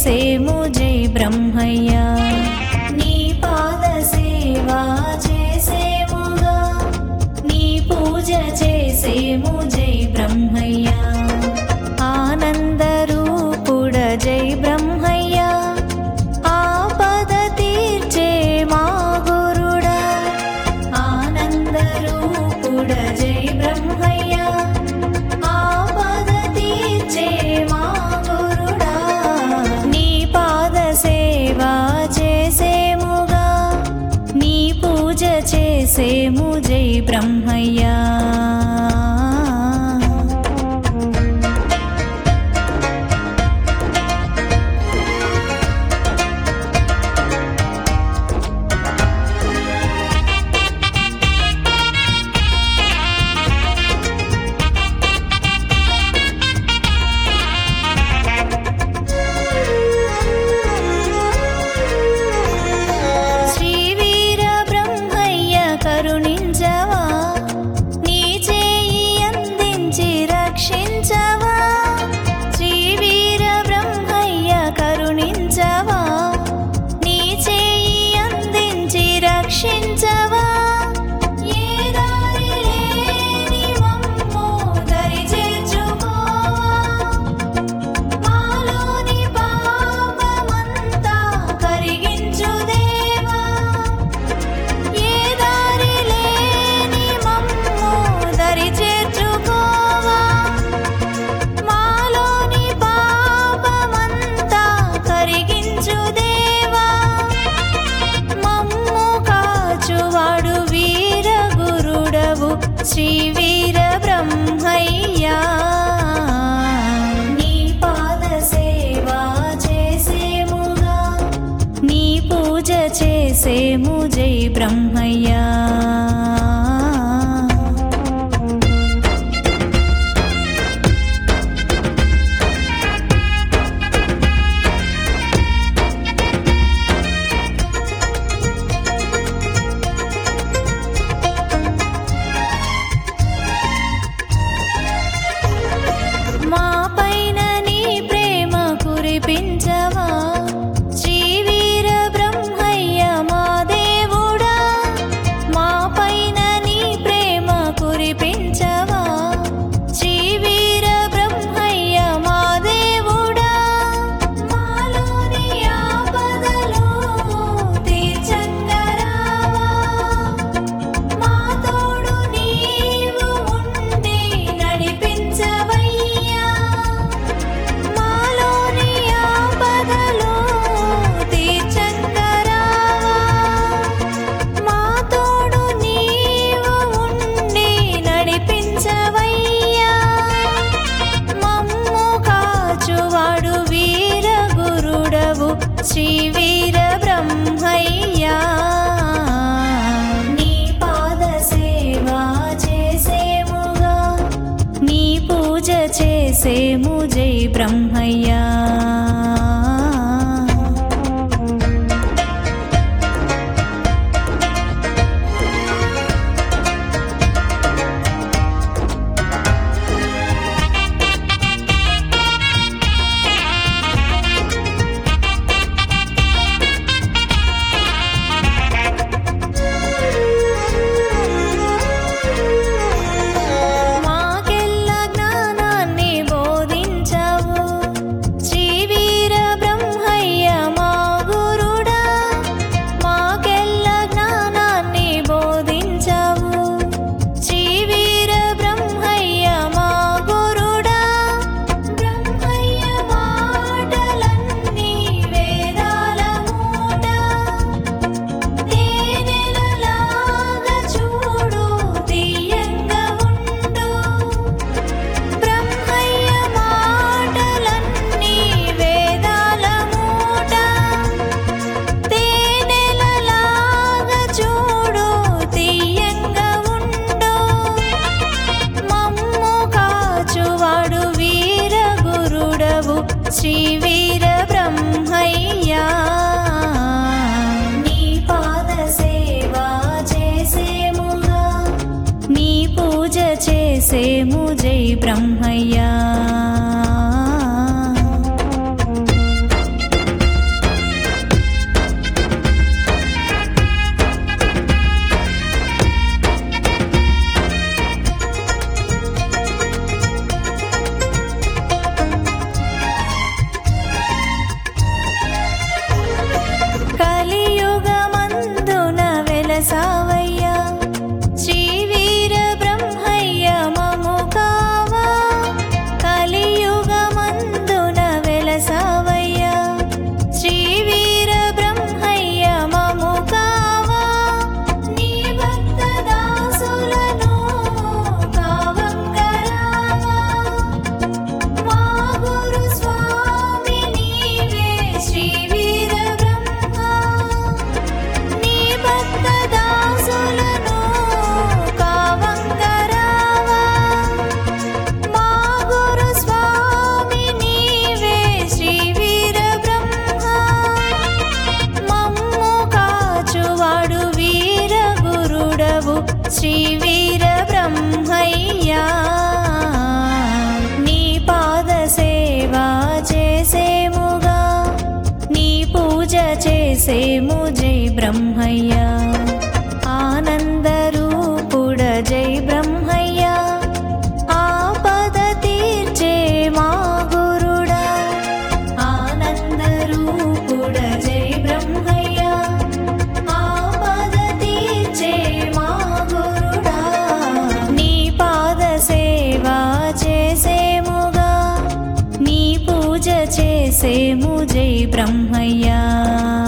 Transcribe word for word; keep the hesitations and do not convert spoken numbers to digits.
చేసేము జై బ్రహ్మయ్యా నీ పాద సేవా చేసేముగా నీ పూజ చేసేము జై బ్రహ్మయ్యా ఆనంద రూపుడ జై బ్రహ్మయ్యా ఆపద తీర్చే మా గురుడా ఆనంద రూపుడ జై బ్రహ్మయ్యా ఆపద తీర్చే మా గురుడా నీ పాద సేవా చేసేముగా నీ పూజ చేసేము జై బ్రహ్మయ్యా కరుణించవా నీ చేయి అందించి రక్షించవా శ్రీ వీర బ్రహ్మయ్య కరుణించవా నీ చేయి అందించి రక్షించవా ఏ దారి లేని మమ్ము దరి చేర్చుకోవా మాలోని పాపమంతా కరిగించు దేవా ఏ దారి లేని మమ్ము దరి చేర్చుకోవా మాలోని పాపమంతా కరిగించు దేవా మమ్ము కాచువాడు వీర గురుడవు శ్రీ వీర బ్రహ్మయ్యా నీ పాద సేవా చేసేముగా నీ పూజ చేసేము జై బ్రహ్మయ్యా మా పైన నీ ప్రేమ కురిపించవా శ్రీ వీర బ్రహ్మయ్య మా దేవుడా మా పైన నీ ప్రేమ కురిపించవా శ్రీ వీర బ్రహ్మయ్య మా దేవుడా మాలోని ఆపదలు తీర్చంగరావా మా తోడు నీవు ఉండి నడిపించవయ్యా మాలోని ఆపదలు తీర్చంగరావా మా తోడు నీవు ఉండి నడిపించవయ్యా మమ్ము కాచువాడు వీర గురుడవు శ్రీ వీర బ్రహ్మయ్యా నీ పాద సేవా చేసేముగా నీ పూజ చేసేము జై బ్రహ్మయ్యా మాకెల్ల జ్ఞానాన్ని బోధించవు శ్రీ వీర బ్రహ్మయ్య మా గురుడా మాకెల్ల జ్ఞానాన్ని బోధించవు శ్రీ వీర బ్రహ్మయ్య మా గురుడా బ్రహ్మయ్య మాటలన్నీ వేదాల మూట తేనెలలాగా చూడు తీయంగా ఉండు బ్రహ్మయ్య మాటలన్నీ వేదాల మూట తేనెలలాగా చూడు తీయంగా ఉండు మమ్ము కాచువాడు వీర గురుడవు శ్రీ వీర బ్రహ్మయ్యా నీ పాద సేవా చేసేముగా నీ పూజ చేసేము జై బ్రహ్మయ్యా శ్రీ వీర బ్రహ్మయ్యా నీ పాద సేవా చేసేముగా నీ పూజ చేసేము జై బ్రహ్మయ్యా ఆనంద రూపుడ జై బ్రహ్మయ్యా ఆపద తీర్చే మా గురుడా ఆనంద రూపుడ జై బ్రహ్మయ్యా ఆపద తీర్చే మా గురుడా నీ పాద సేవా చేసేముగా నీ పూజ చేసేము జై బ్రహ్మయ్యా